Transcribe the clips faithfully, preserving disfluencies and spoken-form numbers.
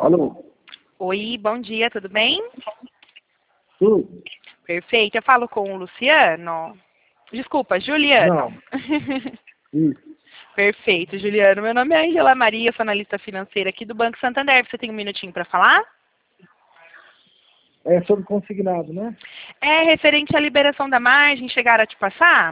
Alô? Oi, bom dia, tudo bem? Tudo? Perfeito, eu falo com o Luciano. Desculpa, Juliano. Não. Isso. Perfeito, Juliano. Meu nome é Angela Maria, sou analista financeira aqui do Banco Santander. Você tem um minutinho para falar? É sobre consignado, né? É referente à liberação da margem, chegaram a te passar?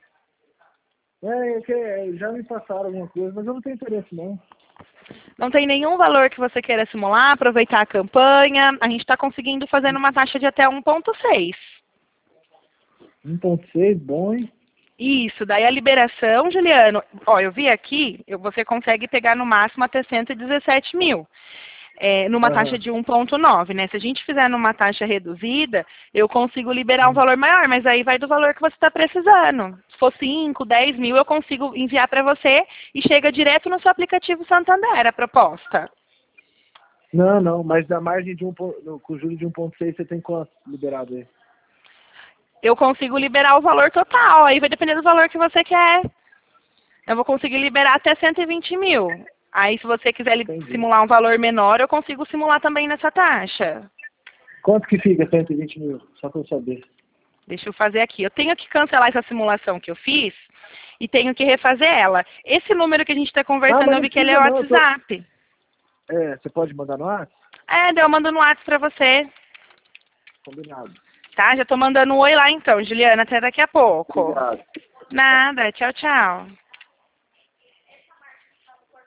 É, é que é, já me passaram alguma coisa, mas eu não tenho interesse, não. Não tem nenhum valor que você queira simular, aproveitar a campanha. A gente está conseguindo fazer numa taxa de até um ponto seis. um ponto seis, bom, hein? Isso, daí a liberação, Juliano, ó, eu vi aqui, eu, você consegue pegar no máximo até cento e dezessete mil. É, numa taxa Aham. de um ponto nove, né? Se a gente fizer numa taxa reduzida, eu consigo liberar um valor maior, mas aí vai do valor que você está precisando. Se for cinco, dez mil, eu consigo enviar para você e chega direto no seu aplicativo Santander a proposta. Não, não, mas da margem de um ponto, no- com juros de um ponto seis, você tem quanto liberado aí? Eu consigo liberar o valor total, aí vai depender do valor que você quer. Eu vou conseguir liberar até cento e vinte mil. Aí, se você quiser li- Entendi. simular um valor menor, eu consigo simular também nessa taxa. Quanto que fica cento e vinte mil? Só pra eu saber. Deixa eu fazer aqui. Eu tenho que cancelar essa simulação que eu fiz e tenho que refazer ela. Esse número que a gente está Ah, conversando, mas eu não vi que ele é precisa o não, eu tô... WhatsApp. É, você pode mandar no WhatsApp? É, daí eu mando no WhatsApp pra você. Combinado. Tá? Já tô mandando um oi lá então, Juliana. Até daqui a pouco. Obrigado. Nada. Tchau, tchau.